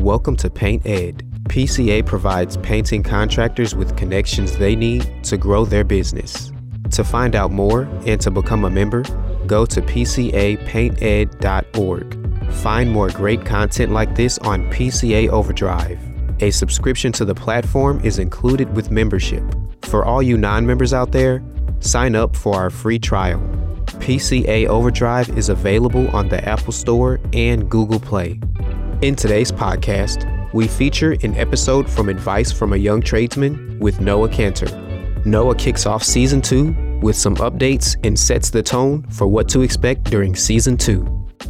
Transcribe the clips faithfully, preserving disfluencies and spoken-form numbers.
Welcome to Paint Ed. P C A provides painting contractors with connections they need to grow their business. To find out more and to become a member, go to p c a paint ed dot org. Find more great content like this on P C A Overdrive. A subscription to the platform is included with membership. For all you non-members out there, sign up for our free trial. P C A Overdrive is available on the Apple Store and Google Play. In today's podcast, we feature an episode from Advice from a Young Tradesman with Noah Cantor. Noah kicks off season two with some updates and sets the tone for what to expect during season two.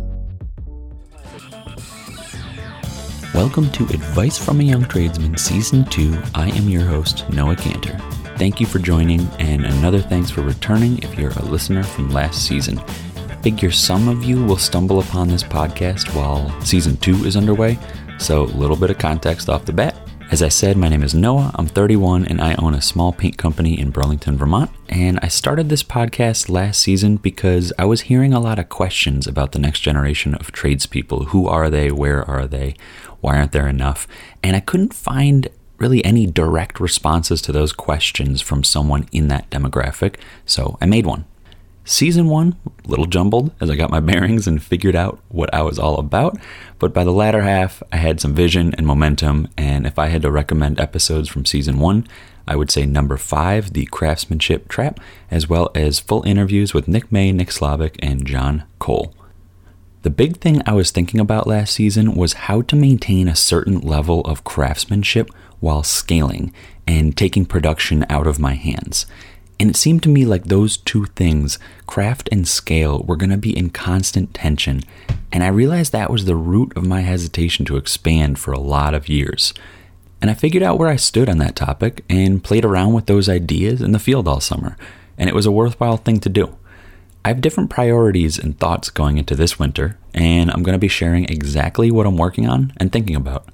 Welcome to Advice from a Young Tradesman Season two. I am your host, Noah Cantor. Thank you for joining, and another thanks for returning if you're a listener from last season. Figure some of you will stumble upon this podcast while Season two is underway, so a little bit of context off the bat. As I said, my name is Noah, I'm thirty-one, and I own a small paint company in Burlington, Vermont, and I started this podcast last season because I was hearing a lot of questions about the next generation of tradespeople. Who are they? Where are they? Why aren't there enough? And I couldn't find really any direct responses to those questions from someone in that demographic, so I made one. Season one, a little jumbled as I got my bearings and figured out what I was all about, but by the latter half, I had some vision and momentum, and if I had to recommend episodes from season one, I would say number five, The Craftsmanship Trap, as well as full interviews with Nick May, Nick Slavic, and John Cole. The big thing I was thinking about last season was how to maintain a certain level of craftsmanship while scaling and taking production out of my hands. And it seemed to me like those two things, craft and scale, were going to be in constant tension. And I realized that was the root of my hesitation to expand for a lot of years. And I figured out where I stood on that topic and played around with those ideas in the field all summer. And it was a worthwhile thing to do. I have different priorities and thoughts going into this winter, and I'm going to be sharing exactly what I'm working on and thinking about.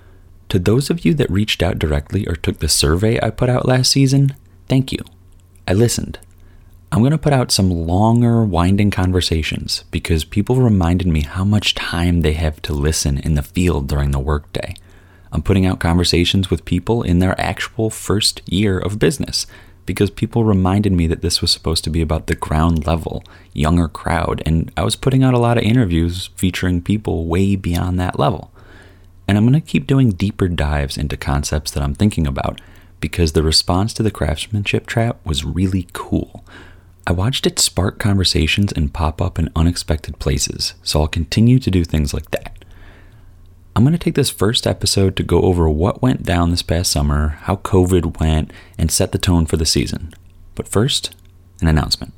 To those of you that reached out directly or took the survey I put out last season, thank you. I listened. I'm going to put out some longer, winding conversations because people reminded me how much time they have to listen in the field during the workday. I'm putting out conversations with people in their actual first year of business because people reminded me that this was supposed to be about the ground level, younger crowd, and I was putting out a lot of interviews featuring people way beyond that level. And I'm going to keep doing deeper dives into concepts that I'm thinking about because the response to the Craftsmanship Trap was really cool. I watched it spark conversations and pop up in unexpected places, so I'll continue to do things like that. I'm going to take this first episode to go over what went down this past summer, how COVID went, and set the tone for the season. But first, an announcement.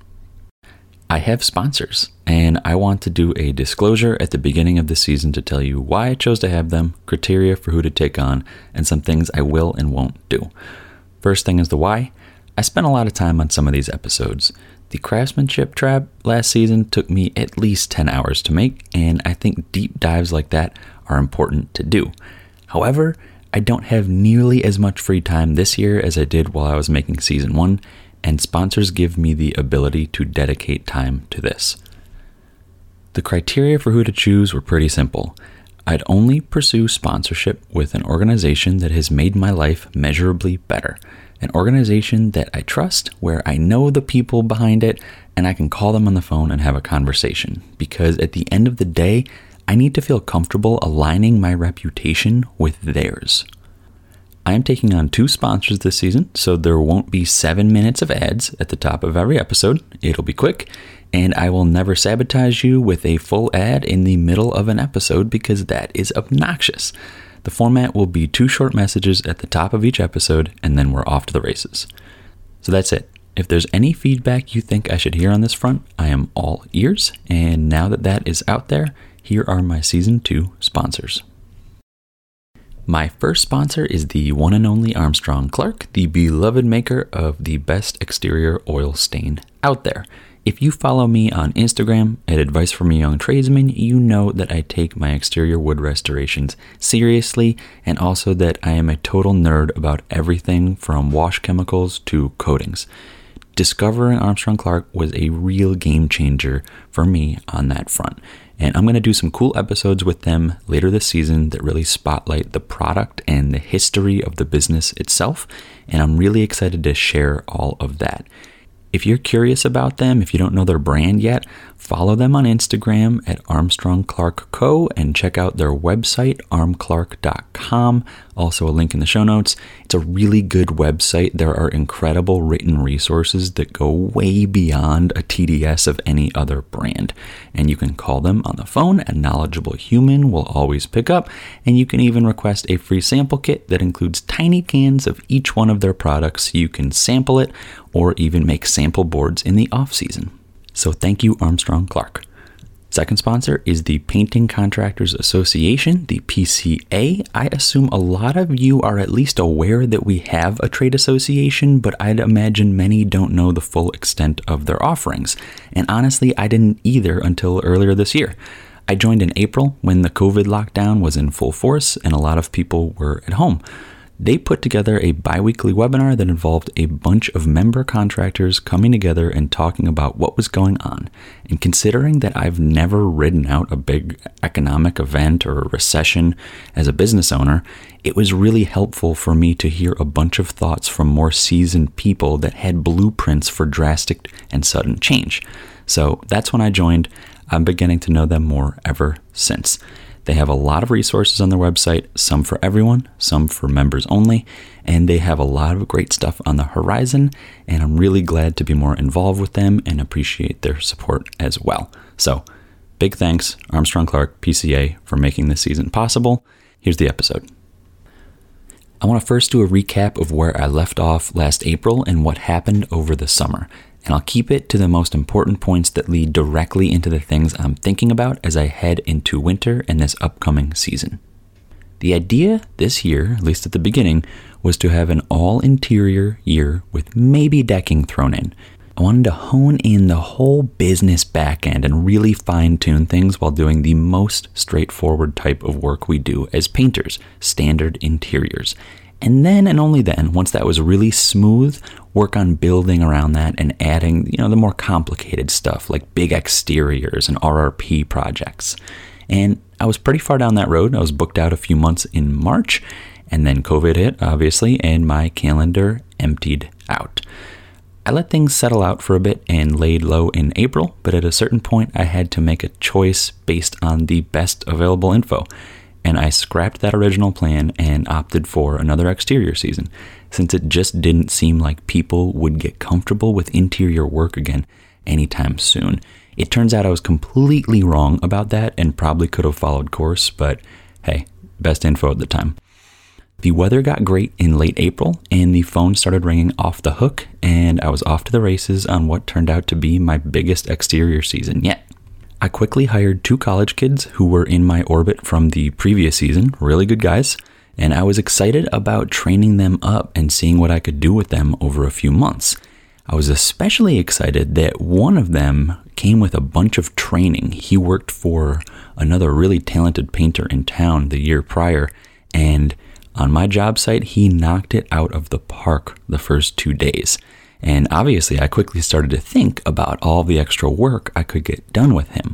I have sponsors, and I want to do a disclosure at the beginning of the season to tell you why I chose to have them, criteria for who to take on, and some things I will and won't do. First thing is the why. I spent a lot of time on some of these episodes. The Craftsmanship Trap last season took me at least ten hours to make, and I think deep dives like that are important to do. However, I don't have nearly as much free time this year as I did while I was making season one, and sponsors give me the ability to dedicate time to this. The criteria for who to choose were pretty simple. I'd only pursue sponsorship with an organization that has made my life measurably better, an organization that I trust, where I know the people behind it, and I can call them on the phone and have a conversation, because at the end of the day, I need to feel comfortable aligning my reputation with theirs. I am taking on two sponsors this season, so there won't be seven minutes of ads at the top of every episode. It'll be quick, and I will never sabotage you with a full ad in the middle of an episode because that is obnoxious. The format will be two short messages at the top of each episode, and then we're off to the races. So that's it. If there's any feedback you think I should hear on this front, I am all ears, and now that that is out there, here are my season two sponsors. My first sponsor is the one and only Armstrong Clark, the beloved maker of the best exterior oil stain out there. If you follow me on Instagram at Advice from a Young Tradesman, you know that I take my exterior wood restorations seriously, and also that I am a total nerd about everything from wash chemicals to coatings. discovering Armstrong Clark was a real game changer for me on that front. And I'm going to do some cool episodes with them later this season that really spotlight the product and the history of the business itself. And I'm really excited to share all of that. If you're curious about them, if you don't know their brand yet, follow them on Instagram at Armstrong Clark Co. and check out their website, arm clark dot com. Also a link in the show notes. It's a really good website. There are incredible written resources that go way beyond a T D S of any other brand. And you can call them on the phone. A knowledgeable human will always pick up. And you can even request a free sample kit that includes tiny cans of each one of their products. You can sample it or even make sample boards in the off season. So thank you, Armstrong Clark. Second sponsor is the Painting Contractors Association, the P C A. I assume a lot of you are at least aware that we have a trade association, but I'd imagine many don't know the full extent of their offerings. And honestly, I didn't either until earlier this year. I joined in April when the COVID lockdown was in full force and a lot of people were at home. They put together a bi-weekly webinar that involved a bunch of member contractors coming together and talking about what was going on. And considering that I've never ridden out a big economic event or a recession as a business owner, it was really helpful for me to hear a bunch of thoughts from more seasoned people that had blueprints for drastic and sudden change. So that's when I joined. I'm beginning to know them more ever since. They have a lot of resources on their website, some for everyone, some for members only, and they have a lot of great stuff on the horizon, and I'm really glad to be more involved with them and appreciate their support as well. So, big thanks, Armstrong Clark, P C A, for making this season possible. Here's the episode. I want to first do a recap of where I left off last April and what happened over the summer. And I'll keep it to the most important points that lead directly into the things I'm thinking about as I head into winter and this upcoming season. The idea this year, at least at the beginning, was to have an all-interior year with maybe decking thrown in. I wanted to hone in the whole business back end and really fine-tune things while doing the most straightforward type of work we do as painters, standard interiors. And then and only then, once that was really smooth, work on building around that and adding, you know, the more complicated stuff like big exteriors and R R P projects. And I was pretty far down that road. I was booked out a few months in March, and then COVID hit, obviously, and my calendar emptied out. I let things settle out for a bit and laid low in April, but at a certain point, I had to make a choice based on the best available info. And I scrapped that original plan and opted for another exterior season, since it just didn't seem like people would get comfortable with interior work again anytime soon. It turns out I was completely wrong about that and probably could have followed course, but hey, best info at the time. The weather got great in late April, and the phone started ringing off the hook, and I was off to the races on what turned out to be my biggest exterior season yet. I quickly hired two college kids who were in my orbit from the previous season, really good guys, and I was excited about training them up and seeing what I could do with them over a few months. I was especially excited that one of them came with a bunch of training. He worked for another really talented painter in town the year prior, and on my job site, he knocked it out of the park the first two days. And obviously, I quickly started to think about all the extra work I could get done with him.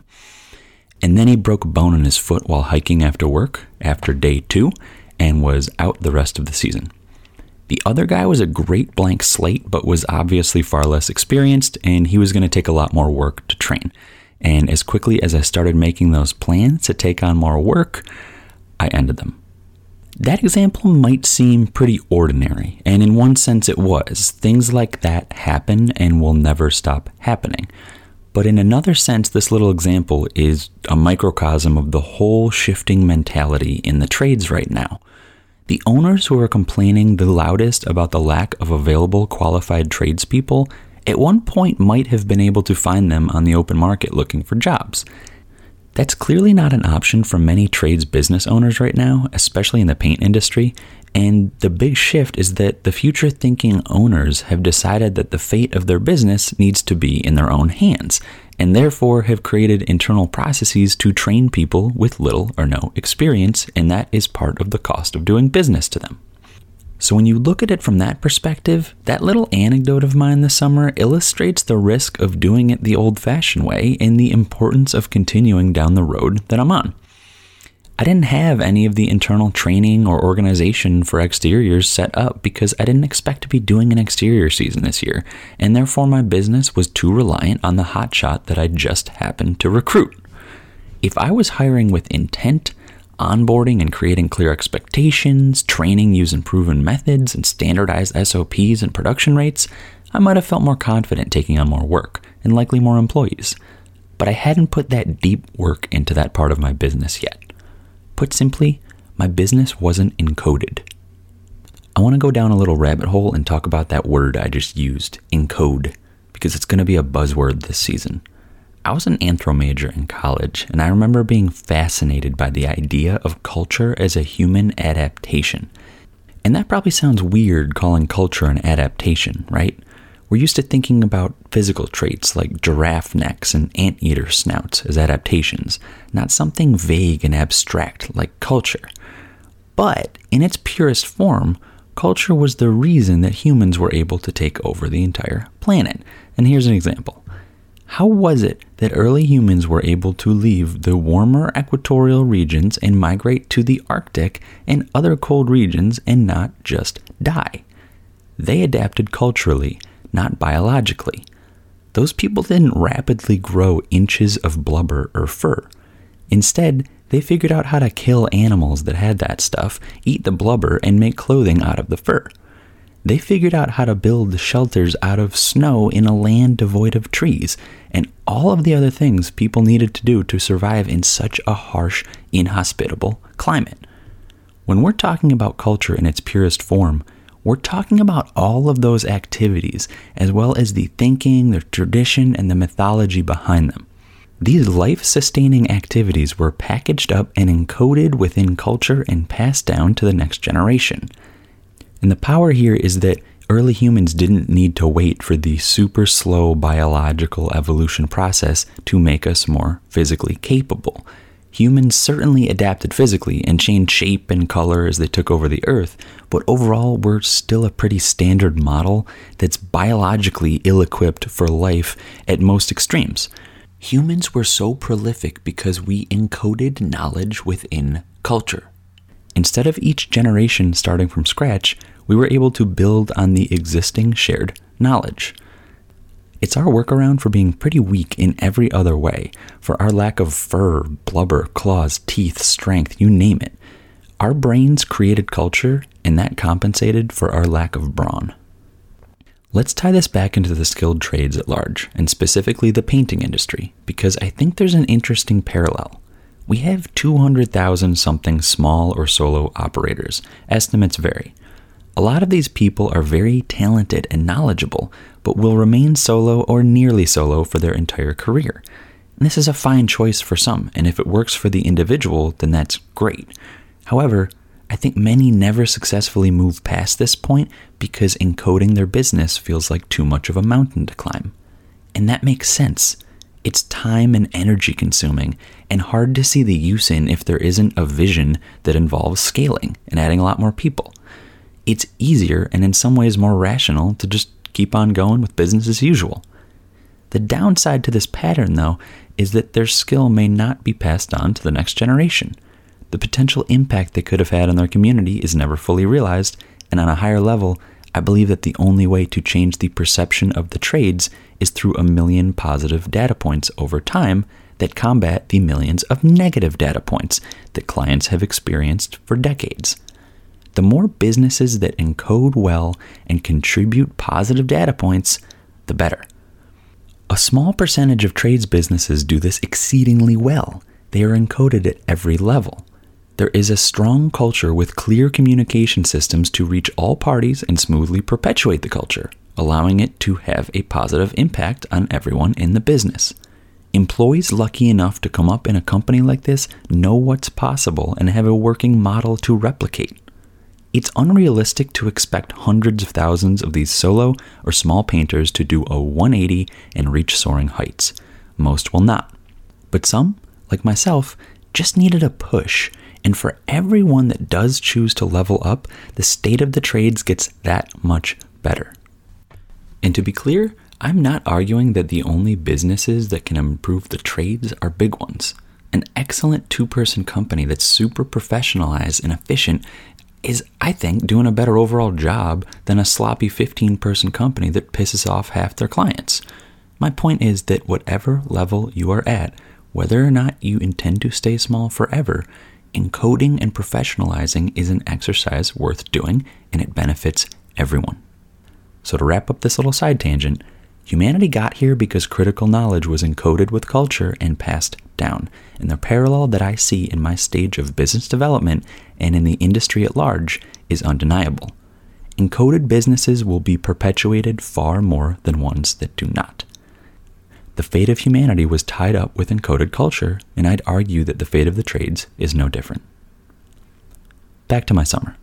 And then he broke a bone in his foot while hiking after work after day two and was out the rest of the season. The other guy was a great blank slate, but was obviously far less experienced, and he was going to take a lot more work to train. And as quickly as I started making those plans to take on more work, I ended them. That example might seem pretty ordinary, and in one sense it was. Things like that happen and will never stop happening. But in another sense, this little example is a microcosm of the whole shifting mentality in the trades right now. The owners who are complaining the loudest about the lack of available qualified tradespeople at one point might have been able to find them on the open market looking for jobs. That's clearly not an option for many trades business owners right now, especially in the paint industry. And the big shift is that the future-thinking owners have decided that the fate of their business needs to be in their own hands, and therefore have created internal processes to train people with little or no experience, and that is part of the cost of doing business to them. So when you look at it from that perspective, that little anecdote of mine this summer illustrates the risk of doing it the old-fashioned way and the importance of continuing down the road that I'm on. I didn't have any of the internal training or organization for exteriors set up because I didn't expect to be doing an exterior season this year, and therefore my business was too reliant on the hotshot that I just happened to recruit. If I was hiring with intent, onboarding and creating clear expectations, training using proven methods, and standardized S O Ps and production rates, I might have felt more confident taking on more work and likely more employees. But I hadn't put that deep work into that part of my business yet. Put simply, my business wasn't encoded. I want to go down a little rabbit hole and talk about that word I just used, encode, because it's going to be a buzzword this season. I was an anthro major in college, and I remember being fascinated by the idea of culture as a human adaptation. And that probably sounds weird calling culture an adaptation, right? We're used to thinking about physical traits like giraffe necks and anteater snouts as adaptations, not something vague and abstract like culture. But in its purest form, culture was the reason that humans were able to take over the entire planet. And here's an example. How was it that early humans were able to leave the warmer equatorial regions and migrate to the Arctic and other cold regions and not just die? They adapted culturally, not biologically. Those people didn't rapidly grow inches of blubber or fur. Instead, they figured out how to kill animals that had that stuff, eat the blubber, and make clothing out of the fur. They figured out how to build shelters out of snow in a land devoid of trees, and all of the other things people needed to do to survive in such a harsh, inhospitable climate. When we're talking about culture in its purest form, we're talking about all of those activities, as well as the thinking, the tradition, and the mythology behind them. These life-sustaining activities were packaged up and encoded within culture and passed down to the next generation. And the power here is that early humans didn't need to wait for the super slow biological evolution process to make us more physically capable. Humans certainly adapted physically and changed shape and color as they took over the earth, but overall we're still a pretty standard model that's biologically ill-equipped for life at most extremes. Humans were so prolific because we encoded knowledge within culture. Instead of each generation starting from scratch, we were able to build on the existing shared knowledge. It's our workaround for being pretty weak in every other way, for our lack of fur, blubber, claws, teeth, strength, you name it. Our brains created culture, and that compensated for our lack of brawn. Let's tie this back into the skilled trades at large, and specifically the painting industry, because I think there's an interesting parallel. We have two hundred thousand something small or solo operators. Estimates vary. A lot of these people are very talented and knowledgeable, but will remain solo or nearly solo for their entire career. And this is a fine choice for some, and if it works for the individual, then that's great. However, I think many never successfully move past this point because encoding their business feels like too much of a mountain to climb. And that makes sense. It's time and energy consuming, and hard to see the use in if there isn't a vision that involves scaling and adding a lot more people. It's easier and in some ways more rational to just keep on going with business as usual. The downside to this pattern, though, is that their skill may not be passed on to the next generation. The potential impact they could have had on their community is never fully realized, and on a higher level, I believe that the only way to change the perception of the trades is through a million positive data points over time that combat the millions of negative data points that clients have experienced for decades. The more businesses that encode well and contribute positive data points, the better. A small percentage of trades businesses do this exceedingly well. They are encoded at every level. There is a strong culture with clear communication systems to reach all parties and smoothly perpetuate the culture, allowing it to have a positive impact on everyone in the business. Employees lucky enough to come up in a company like this know what's possible and have a working model to replicate. It's unrealistic to expect hundreds of thousands of these solo or small painters to do a one eighty and reach soaring heights. Most will not. But some, like myself, just needed a push, And for everyone that does choose to level up, the state of the trades gets that much better. And to be clear, I'm not arguing that the only businesses that can improve the trades are big ones. An excellent two-person company that's super professionalized and efficient is, I think, doing a better overall job than a sloppy fifteen-person company that pisses off half their clients. My point is that whatever level you are at, whether or not you intend to stay small forever, encoding and professionalizing is an exercise worth doing, and it benefits everyone. So to wrap up this little side tangent, humanity got here because critical knowledge was encoded with culture and passed down. And the parallel that I see in my stage of business development and in the industry at large is undeniable. Encoded businesses will be perpetuated far more than ones that do not. The fate of humanity was tied up with encoded culture, and I'd argue that the fate of the trades is no different. Back to my summer.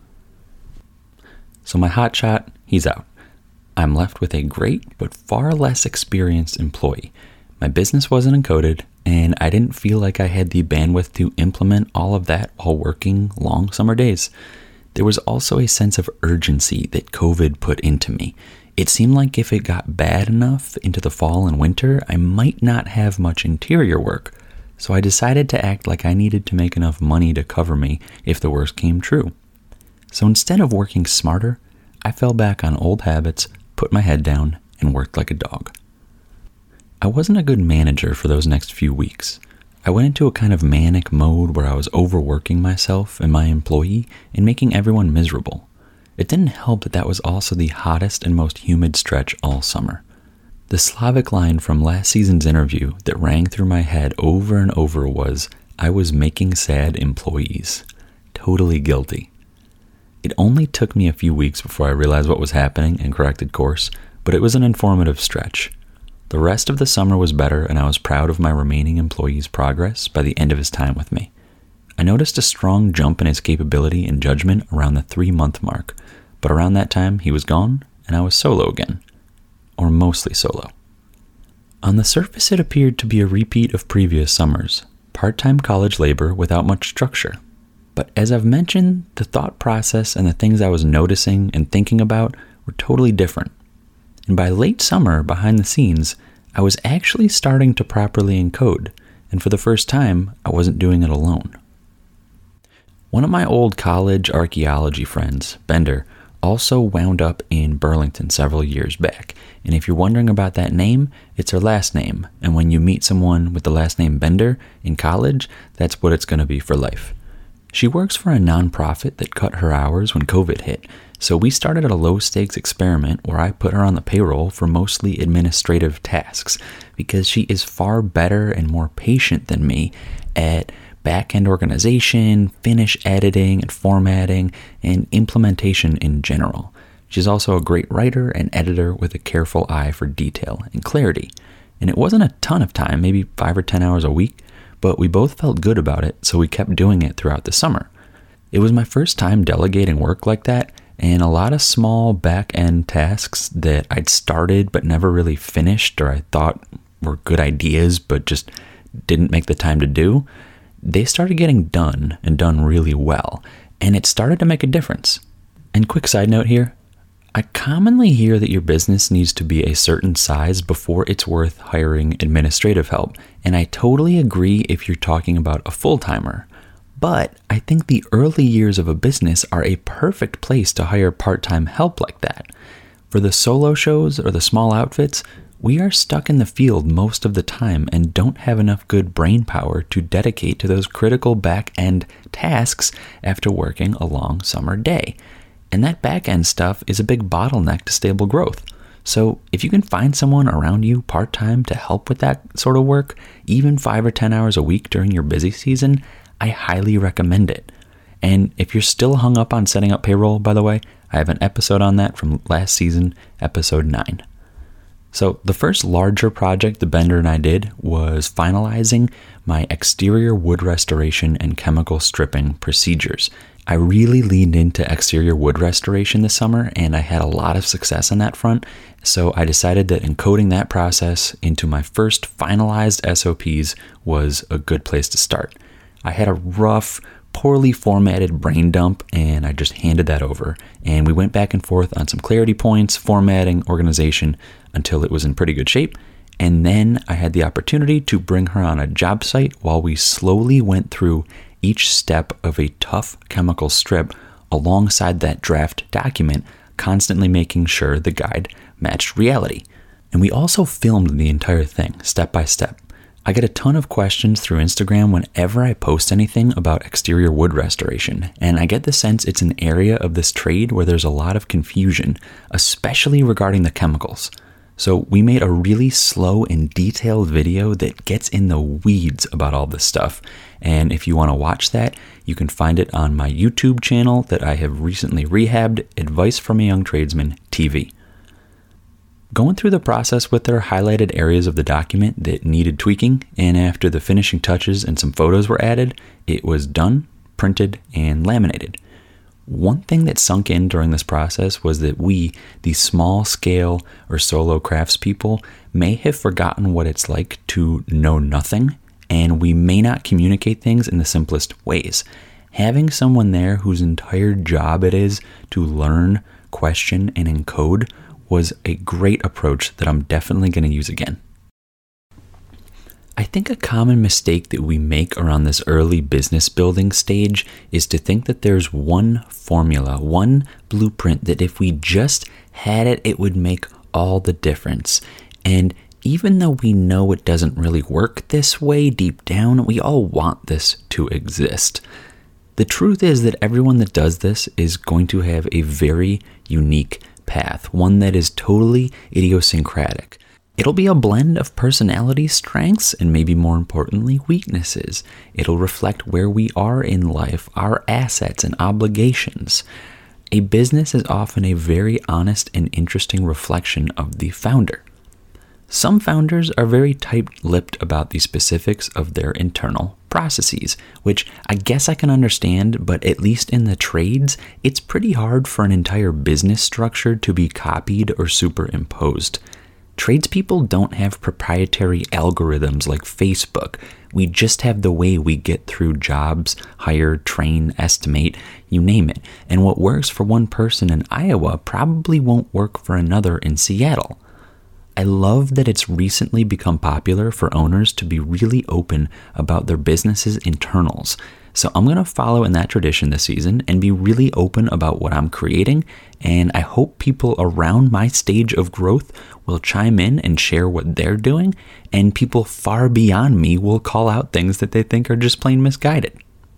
So my hotshot, he's out. I'm left with a great but far less experienced employee. My business wasn't encoded, and I didn't feel like I had the bandwidth to implement all of that while working long summer days. There was also a sense of urgency that COVID put into me. It seemed like if it got bad enough into the fall and winter, I might not have much interior work. So I decided to act like I needed to make enough money to cover me if the worst came true. So instead of working smarter, I fell back on old habits, put my head down, and worked like a dog. I wasn't a good manager for those next few weeks. I went into a kind of manic mode where I was overworking myself and my employee and making everyone miserable. It didn't help that that was also the hottest and most humid stretch all summer. The Slavic line from last season's interview that rang through my head over and over was, "I was making sad employees." Totally guilty. It only took me a few weeks before I realized what was happening and corrected course, but it was an informative stretch. The rest of the summer was better, and I was proud of my remaining employee's progress by the end of his time with me. I noticed a strong jump in his capability and judgment around the three-month mark, but around that time he was gone, and I was solo again. Or mostly solo. On the surface it appeared to be a repeat of previous summers, part-time college labor without much structure. But as I've mentioned, the thought process and the things I was noticing and thinking about were totally different. And by late summer, behind the scenes, I was actually starting to properly encode, and for the first time, I wasn't doing it alone. One of my old college archaeology friends, Bender, also wound up in Burlington several years back. And if you're wondering about that name, it's her last name. And when you meet someone with the last name Bender in college, that's what it's going to be for life. She works for a nonprofit that cut her hours when COVID hit, so we started a low-stakes experiment where I put her on the payroll for mostly administrative tasks because she is far better and more patient than me at back-end organization, finish editing and formatting, and implementation in general. She's also a great writer and editor with a careful eye for detail and clarity. And it wasn't a ton of time, maybe five or ten hours a week, but we both felt good about it, so we kept doing it throughout the summer. It was my first time delegating work like that, and a lot of small back-end tasks that I'd started but never really finished or I thought were good ideas but just didn't make the time to do, they started getting done and done really well, and it started to make a difference. And quick side note here, I commonly hear that your business needs to be a certain size before it's worth hiring administrative help, and I totally agree if you're talking about a full-timer. But I think the early years of a business are a perfect place to hire part-time help like that. For the solo shows or the small outfits, we are stuck in the field most of the time and don't have enough good brain power to dedicate to those critical back-end tasks after working a long summer day. And that back-end stuff is a big bottleneck to stable growth. So if you can find someone around you part-time to help with that sort of work, even five or ten hours a week during your busy season, I highly recommend it. And if you're still hung up on setting up payroll, by the way, I have an episode on that from last season, episode nine. So the first larger project the Bender and I did was finalizing my exterior wood restoration and chemical stripping procedures. I really leaned into exterior wood restoration this summer, and I had a lot of success on that front, so I decided that encoding that process into my first finalized S O Ps was a good place to start. I had a rough poorly formatted brain dump, and I just handed that over. And we went back and forth on some clarity points, formatting, organization, until it was in pretty good shape. And then I had the opportunity to bring her on a job site while we slowly went through each step of a tough chemical strip alongside that draft document, constantly making sure the guide matched reality. And we also filmed the entire thing, step by step. I get a ton of questions through Instagram whenever I post anything about exterior wood restoration, and I get the sense it's an area of this trade where there's a lot of confusion, especially regarding the chemicals. So we made a really slow and detailed video that gets in the weeds about all this stuff. And if you want to watch that, you can find it on my YouTube channel that I have recently rehabbed, Advice from a Young Tradesman T V. Going through the process with her highlighted areas of the document that needed tweaking, and after the finishing touches and some photos were added, it was done, printed, and laminated. One thing that sunk in during this process was that we, these small scale or solo craftspeople, may have forgotten what it's like to know nothing, and we may not communicate things in the simplest ways. Having someone there whose entire job it is to learn, question, and encode was a great approach that I'm definitely going to use again. I think a common mistake that we make around this early business building stage is to think that there's one formula, one blueprint that if we just had it, it would make all the difference. And even though we know it doesn't really work this way deep down, we all want this to exist. The truth is that everyone that does this is going to have a very unique path, one that is totally idiosyncratic. It'll be a blend of personality strengths and maybe more importantly, weaknesses. It'll reflect where we are in life, our assets and obligations. A business is often a very honest and interesting reflection of the founder. Some founders are very tight-lipped about the specifics of their internal processes, which I guess I can understand, but at least in the trades, it's pretty hard for an entire business structure to be copied or superimposed. Tradespeople don't have proprietary algorithms like Facebook. We just have the way we get through jobs, hire, train, estimate, you name it. And what works for one person in Iowa probably won't work for another in Seattle. I love that it's recently become popular for owners to be really open about their business's internals. So I'm going to follow in that tradition this season and be really open about what I'm creating, and I hope people around my stage of growth will chime in and share what they're doing, and people far beyond me will call out things that they think are just plain misguided.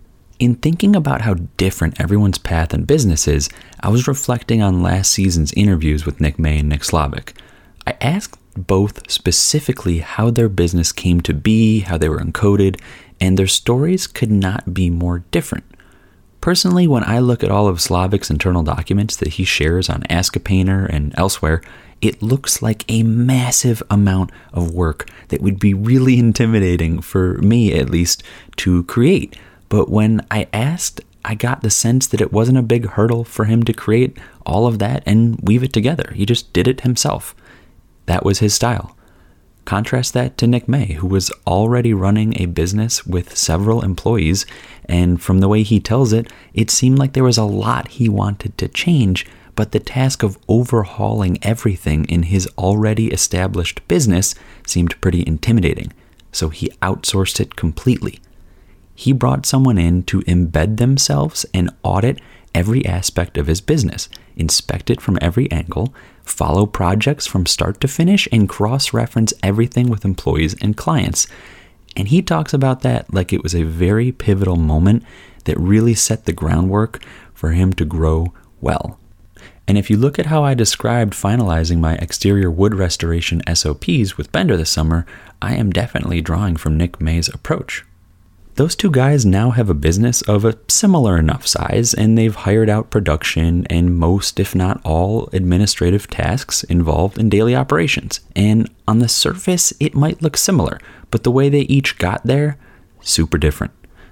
In thinking about how different everyone's path in business is, I was reflecting on last season's interviews with Nick May and Nick Slavik. I asked both specifically how their business came to be, how they were encoded, and their stories could not be more different. Personally, when I look at all of Slavik's internal documents that he shares on Ask a Painter and elsewhere, it looks like a massive amount of work that would be really intimidating for me, at least, to create. But when I asked, I got the sense that it wasn't a big hurdle for him to create all of that and weave it together. He just did it himself. That was his style. Contrast that to Nick May, who was already running a business with several employees, and from the way he tells it, it seemed like there was a lot he wanted to change, but the task of overhauling everything in his already established business seemed pretty intimidating, so he outsourced it completely. He brought someone in to embed themselves and audit every aspect of his business, inspect it from every angle, follow projects from start to finish, and cross-reference everything with employees and clients. And he talks about that like it was a very pivotal moment that really set the groundwork for him to grow well. And if you look at how I described finalizing my exterior wood restoration S O Ps with Bender this summer, I am definitely drawing from Nick May's approach. Those two guys now have a business of a similar enough size, and they've hired out production and most, if not all, administrative tasks involved in daily operations. And on the surface, it might look similar, but the way they each got there, super different.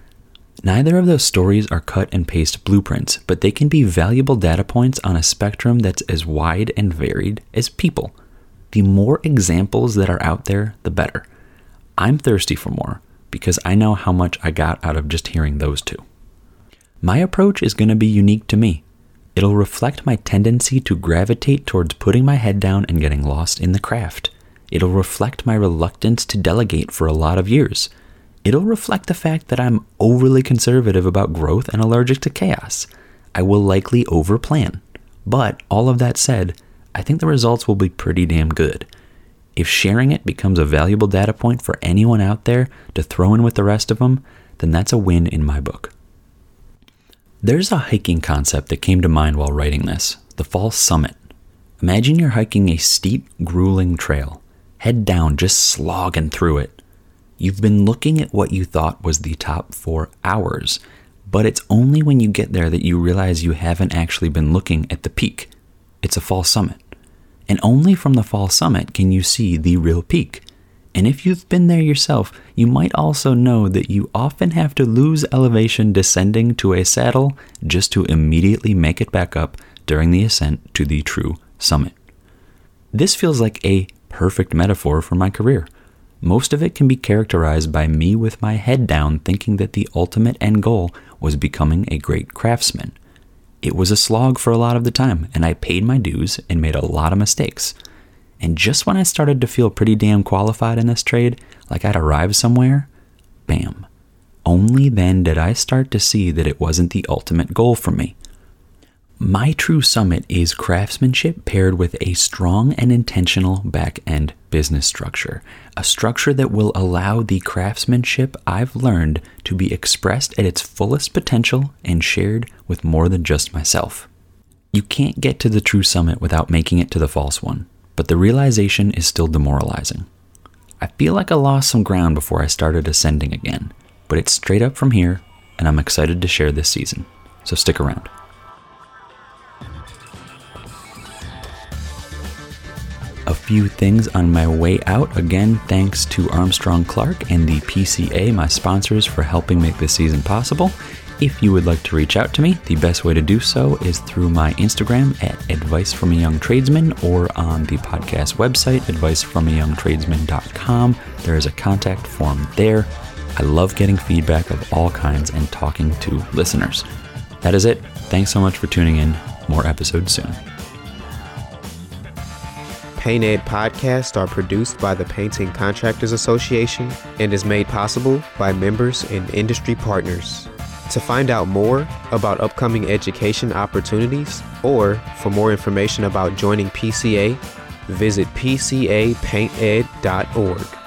Neither of those stories are cut and paste blueprints, but they can be valuable data points on a spectrum that's as wide and varied as people. The more examples that are out there, the better. I'm thirsty for more, because I know how much I got out of just hearing those two. My approach is going to be unique to me. It'll reflect my tendency to gravitate towards putting my head down and getting lost in the craft. It'll reflect my reluctance to delegate for a lot of years. It'll reflect the fact that I'm overly conservative about growth and allergic to chaos. I will likely overplan. But all of that said, I think the results will be pretty damn good. If sharing it becomes a valuable data point for anyone out there to throw in with the rest of them, then that's a win in my book. There's a hiking concept that came to mind while writing this, the false summit. Imagine you're hiking a steep, grueling trail, head down, just slogging through it. You've been looking at what you thought was the top for hours, but it's only when you get there that you realize you haven't actually been looking at the peak. It's a false summit. And only from the false summit can you see the real peak. And if you've been there yourself, you might also know that you often have to lose elevation descending to a saddle just to immediately make it back up during the ascent to the true summit. This feels like a perfect metaphor for my career. Most of it can be characterized by me with my head down thinking that the ultimate end goal was becoming a great craftsman. It was a slog for a lot of the time, and I paid my dues and made a lot of mistakes. And just when I started to feel pretty damn qualified in this trade, like I'd arrived somewhere, bam. Only then did I start to see that it wasn't the ultimate goal for me. My true summit is craftsmanship paired with a strong and intentional back-end business structure, a structure that will allow the craftsmanship I've learned to be expressed at its fullest potential and shared with more than just myself. You can't get to the true summit without making it to the false one, but the realization is still demoralizing. I feel like I lost some ground before I started ascending again, but it's straight up from here, and I'm excited to share this season, so stick around. A few things on my way out. Again, thanks to Armstrong Clark and the P C A, my sponsors, for helping make this season possible. If you would like to reach out to me, the best way to do so is through my Instagram at Advice from a Young Tradesman or on the podcast website, advice from a young tradesman dot com. There is a contact form there. I love getting feedback of all kinds and talking to listeners. That is it. Thanks so much for tuning in. More episodes soon. Paint Ed podcasts are produced by the Painting Contractors Association and is made possible by members and industry partners. To find out more about upcoming education opportunities or for more information about joining P C A, visit p c a paint ed dot org.